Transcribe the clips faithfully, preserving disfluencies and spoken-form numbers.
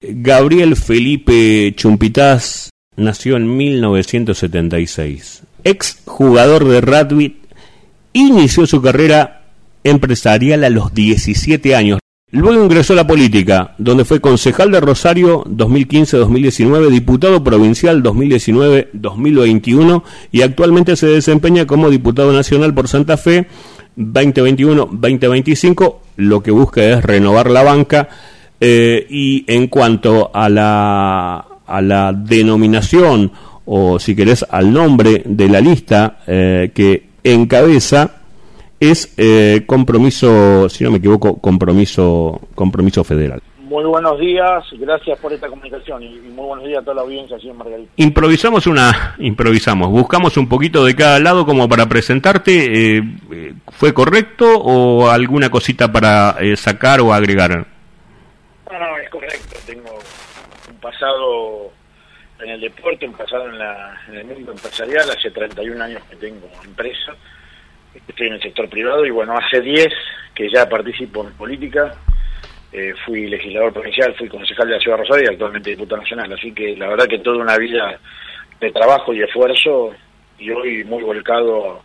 Gabriel Felipe Chumpitaz nació en mil novecientos setenta y seis. Ex jugador de rugby, inició su carrera empresarial a los diecisiete años. Luego ingresó a la política, donde fue concejal de Rosario dos mil quince a dos mil diecinueve, diputado provincial dos mil diecinueve a dos mil veintiuno y actualmente se desempeña como diputado nacional por Santa Fe veinte veintiuno a veinte veinticinco. Lo que busca es renovar la banca. Eh, y en cuanto a la, a la denominación, o si querés al nombre de la lista eh, que encabeza, es eh, compromiso, si no me equivoco, compromiso compromiso federal. Muy buenos días, gracias por esta comunicación y, y muy buenos días a toda la audiencia, señor Margarita. Improvisamos una, improvisamos, buscamos un poquito de cada lado como para presentarte. Eh, ¿Fue correcto o alguna cosita para eh, sacar o agregar? No, no, es correcto. Tengo un pasado en el deporte, un pasado en, la, en el mundo empresarial. Hace treinta y un años que tengo empresa. Estoy en el sector privado y bueno, hace diez que ya participo en política. Eh, fui legislador provincial, fui concejal de la Ciudad de Rosario y actualmente diputado nacional. Así que la verdad que toda una vida de trabajo y esfuerzo y hoy muy volcado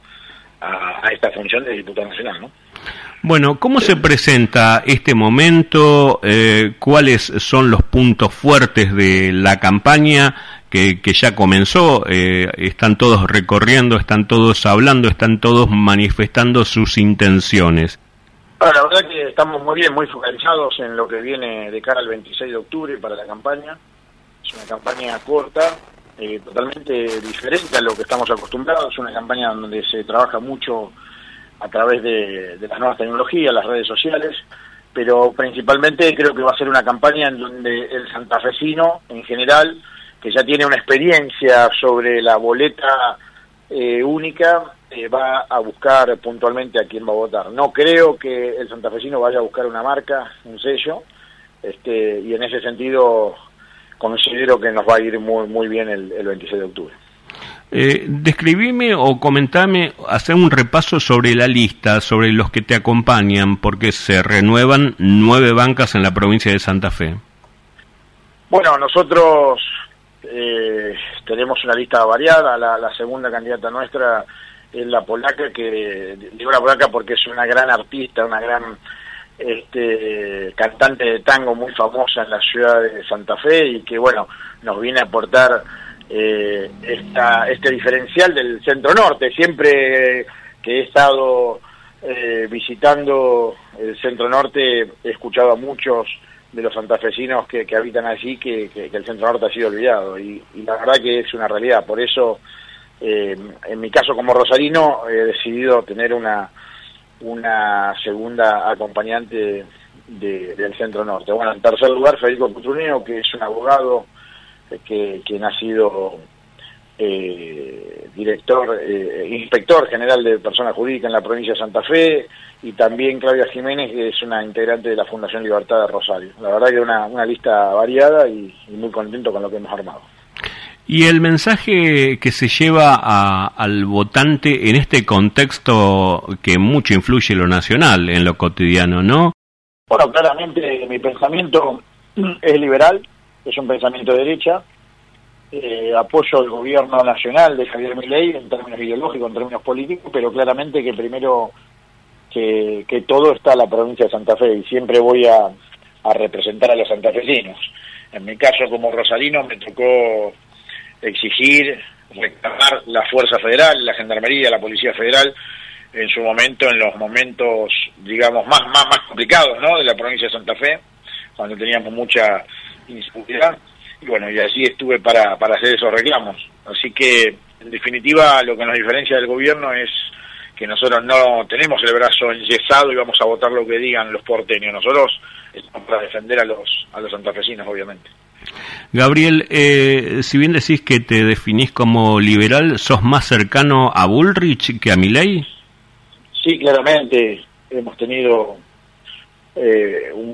a, a esta función de diputado nacional, ¿no? Bueno, ¿cómo se presenta este momento? Eh, ¿Cuáles son los puntos fuertes de la campaña que, que ya comenzó? Eh, están todos recorriendo, están todos hablando, están todos manifestando sus intenciones. Bueno, la verdad que estamos muy bien, muy focalizados en lo que viene de cara al veintiséis de octubre para la campaña. Es una campaña corta, eh, totalmente diferente a lo que estamos acostumbrados. Es una campaña donde se trabaja mucho a través de, de las nuevas tecnologías, las redes sociales, pero principalmente creo que va a ser una campaña en donde el santafesino en general, que ya tiene una experiencia sobre la boleta eh, única, eh, va a buscar puntualmente a quién va a votar. No creo que el santafesino vaya a buscar una marca, un sello, este, y en ese sentido considero que nos va a ir muy, muy bien el, el veintiséis de octubre. Eh, describime o comentame, hacer un repaso sobre la lista, sobre los que te acompañan, porque se renuevan nueve bancas en la provincia de Santa Fe. Bueno, nosotros eh, tenemos una lista variada. La, la segunda candidata nuestra es la polaca, que digo la polaca porque es una gran artista, una gran este, cantante de tango muy famosa en la ciudad de Santa Fe y que bueno, nos viene a aportar Eh, esta, este diferencial del centro norte. Siempre que he estado eh, visitando el centro norte he escuchado a muchos de los santafesinos que, que habitan allí que, que, que el centro norte ha sido olvidado y, y la verdad que es una realidad. Por eso eh, en mi caso como rosarino he decidido tener una una segunda acompañante de, del centro norte. Bueno, en tercer lugar Federico Cutruneo, que es un abogado que quien ha sido eh, director, eh, inspector general de persona jurídica en la provincia de Santa Fe, y también Claudia Jiménez, que es una integrante de la Fundación Libertad de Rosario. La verdad que una, una lista variada y, y muy contento con lo que hemos armado. Y el mensaje que se lleva a, al votante en este contexto que mucho influye en lo nacional, en lo cotidiano, ¿no? Bueno, claramente mi pensamiento es liberal. Es un pensamiento de derecha, eh, apoyo al gobierno nacional de Javier Milei en términos ideológicos, en términos políticos, pero claramente que primero que, que todo está en la provincia de Santa Fe y siempre voy a, a representar a los santafesinos. En mi caso como rosarino me tocó exigir, reclamar la Fuerza Federal, la Gendarmería, la Policía Federal, en su momento, en los momentos, digamos, más, más, más complicados, ¿no?, de la provincia de Santa Fe, cuando teníamos mucha inseguridad, y bueno, y así estuve para, para hacer esos reclamos. Así que, en definitiva, lo que nos diferencia del gobierno es que nosotros no tenemos el brazo enyesado y vamos a votar lo que digan los porteños. Nosotros estamos para defender a los a los santafesinos, obviamente. Gabriel, eh, si bien decís que te definís como liberal, ¿sos más cercano a Bullrich que a Milei? Sí, claramente. Hemos tenido eh, un,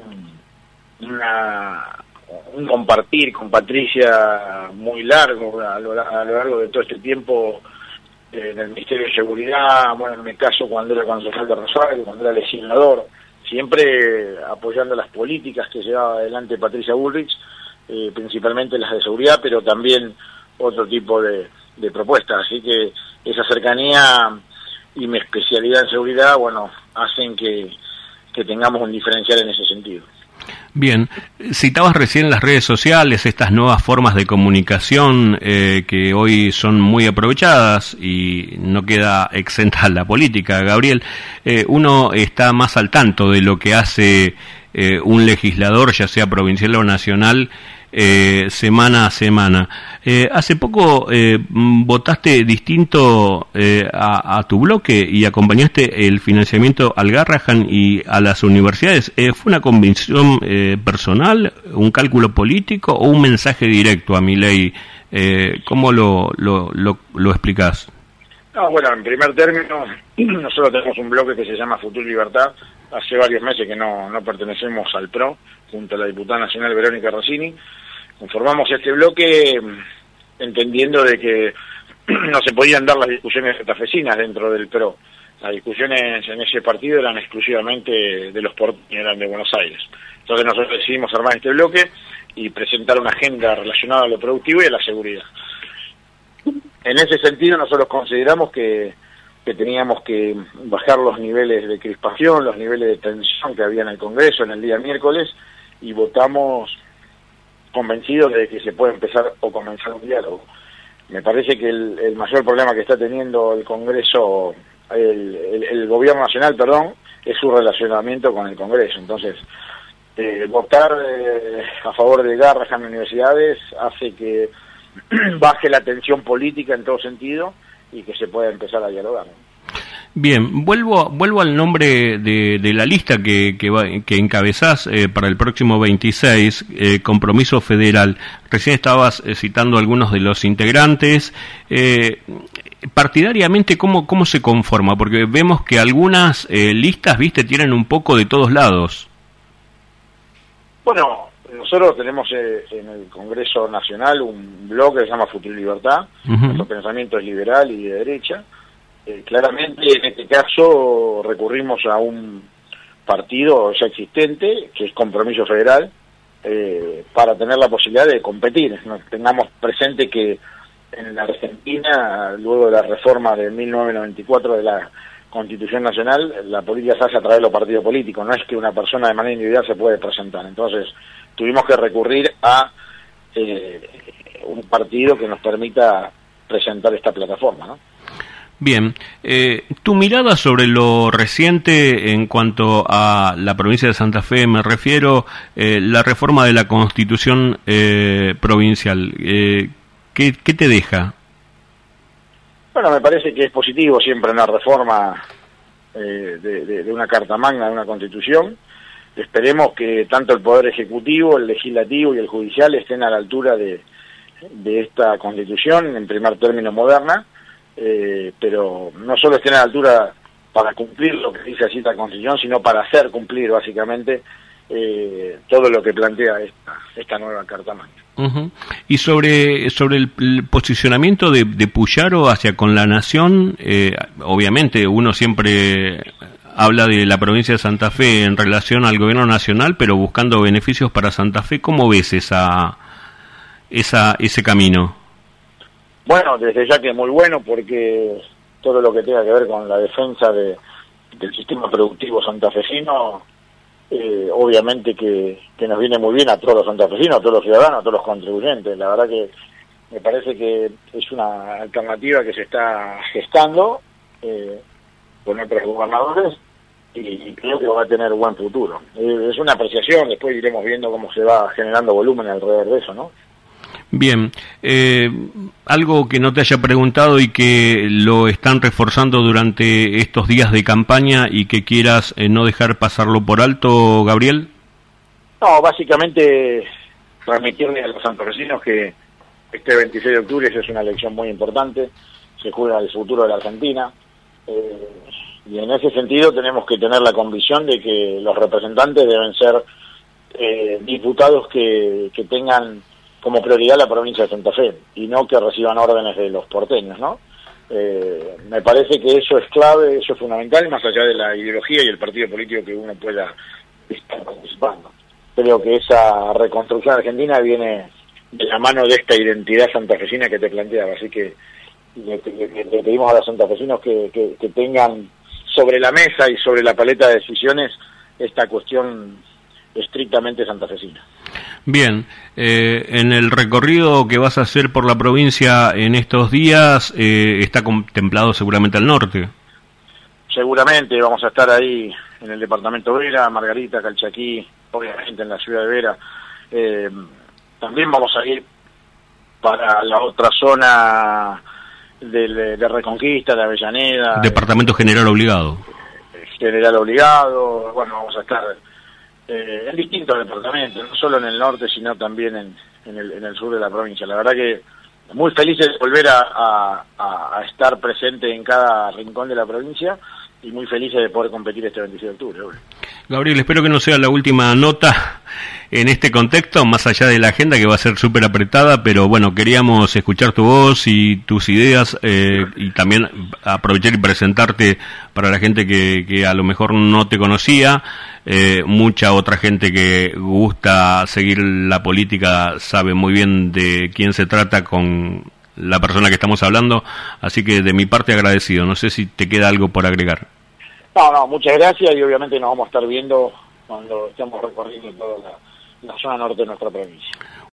una... un compartir con Patricia muy largo a lo, a lo largo de todo este tiempo eh, en el Ministerio de Seguridad, bueno, en mi caso cuando era concejal de Rosario, cuando era legislador, siempre apoyando las políticas que llevaba adelante Patricia Bullrich, eh, principalmente las de seguridad, pero también otro tipo de, de propuestas. Así que esa cercanía y mi especialidad en seguridad, bueno, hacen que, que tengamos un diferencial en ese sentido. Bien, citabas recién las redes sociales, estas nuevas formas de comunicación eh, que hoy son muy aprovechadas y no queda exenta la política, Gabriel. Eh, uno está más al tanto de lo que hace eh, un legislador, ya sea provincial o nacional, eh, semana a semana. Eh, hace poco eh, votaste distinto eh, a, a tu bloque y acompañaste el financiamiento al Garrahan y a las universidades. Eh, ¿Fue una convicción eh, personal, un cálculo político o un mensaje directo a Milei? Eh, ¿Cómo lo, lo, lo, lo explicás? No, bueno, en primer término, nosotros tenemos un bloque que se llama Futuro y Libertad. Hace varios meses que no, no pertenecemos al P R O, junto a la diputada nacional Verónica Rossini. Conformamos este bloque entendiendo de que no se podían dar las discusiones santafesinas dentro del P R O. Las discusiones en ese partido eran exclusivamente de los porteños, eran de Buenos Aires. Entonces nosotros decidimos armar este bloque y presentar una agenda relacionada a lo productivo y a la seguridad. En ese sentido nosotros consideramos que, que teníamos que bajar los niveles de crispación, los niveles de tensión que había en el Congreso en el día miércoles, y votamos convencidos de que se puede empezar o comenzar un diálogo. Me parece que el, el mayor problema que está teniendo el Congreso, el, el, el gobierno nacional, perdón, es su relacionamiento con el Congreso. Entonces, eh, votar eh, a favor de Garrahan en universidades hace que baje la tensión política en todo sentido y que se pueda empezar a dialogar, ¿no? Bien, vuelvo vuelvo al nombre de, de la lista que que, va, que encabezás eh, para el próximo veintiséis, eh, Compromiso Federal. Recién estabas eh, citando algunos de los integrantes. Eh, partidariamente, ¿cómo, ¿cómo se conforma? Porque vemos que algunas eh, listas, viste, tienen un poco de todos lados. Bueno, nosotros tenemos eh, en el Congreso Nacional un bloque que se llama Futuro y Libertad. Uh-huh. Nuestro pensamiento es liberal y de derecha. Eh, claramente en este caso recurrimos a un partido ya existente, que es Compromiso Federal, eh, para tener la posibilidad de competir. ¿No? Tengamos presente que en la Argentina, luego de la reforma de mil novecientos noventa y cuatro de la Constitución Nacional, la política se hace a través de los partidos políticos, no es que una persona de manera individual se puede presentar. Entonces tuvimos que recurrir a eh, un partido que nos permita presentar esta plataforma, ¿no? Bien, eh, tu mirada sobre lo reciente en cuanto a la provincia de Santa Fe, me refiero eh, la reforma de la Constitución eh, provincial, eh, ¿qué, ¿qué te deja? Bueno, me parece que es positivo siempre una reforma eh, de, de, de una carta magna, de una Constitución. Esperemos que tanto el Poder Ejecutivo, el Legislativo y el Judicial estén a la altura de, de esta Constitución, en primer término moderna. Eh, pero no solo estén a la altura para cumplir lo que dice así esta Constitución, sino para hacer cumplir básicamente eh, todo lo que plantea esta, esta nueva Carta Magna. Uh-huh. Y sobre sobre el, el posicionamiento de, de Puyaro hacia con la Nación, eh, obviamente uno siempre habla de la provincia de Santa Fe en relación al gobierno nacional, pero buscando beneficios para Santa Fe. ¿Cómo ves esa esa ese camino? Bueno, desde ya que es muy bueno, porque todo lo que tenga que ver con la defensa de, del sistema productivo santafesino, eh, obviamente que, que nos viene muy bien a todos los santafesinos, a todos los ciudadanos, a todos los contribuyentes. La verdad que me parece que es una alternativa que se está gestando eh, con otros gobernadores y, y creo que va a tener buen futuro. Eh, es una apreciación, después iremos viendo cómo se va generando volumen alrededor de eso, ¿no? Bien, eh, algo que no te haya preguntado y que lo están reforzando durante estos días de campaña y que quieras eh, no dejar pasarlo por alto, Gabriel. No, básicamente transmitirle a los santafesinos que este veintiséis de octubre es una elección muy importante, se juega el futuro de la Argentina, eh, y en ese sentido tenemos que tener la convicción de que los representantes deben ser eh, diputados que, que tengan como prioridad la provincia de Santa Fe, y no que reciban órdenes de los porteños, ¿no? Eh, me parece que eso es clave, eso es fundamental, más allá de la ideología y el partido político que uno pueda estar participando. creo que esa reconstrucción argentina viene de la mano de esta identidad santafesina que te planteaba, así que le, le, le pedimos a los santafesinos que, que, que tengan sobre la mesa y sobre la paleta de decisiones esta cuestión estrictamente santafesina. Bien, eh, en el recorrido que vas a hacer por la provincia en estos días, eh, está contemplado seguramente al norte. Seguramente vamos a estar ahí en el departamento Vera, Margarita, Calchaquí, obviamente en la ciudad de Vera. Eh, también vamos a ir para la otra zona de, de Reconquista, de Avellaneda. Departamento eh, General Obligado. General Obligado, bueno, vamos a estar eh, en distintos departamentos, no solo en el norte, sino también en, en, el, en el sur de la provincia. La verdad que muy felices de volver a, a, a estar presente en cada rincón de la provincia y muy felices de poder competir este veintiséis de octubre. Bueno. Gabriel, espero que no sea la última nota en este contexto, más allá de la agenda que va a ser súper apretada, pero bueno, queríamos escuchar tu voz y tus ideas eh, y también aprovechar y presentarte para la gente que, que a lo mejor no te conocía. Eh, mucha otra gente que gusta seguir la política sabe muy bien de quién se trata con la persona que estamos hablando, así que de mi parte agradecido. No sé si te queda algo por agregar. No, no, muchas gracias y obviamente nos vamos a estar viendo cuando estemos recorriendo toda la, la zona norte de nuestra provincia.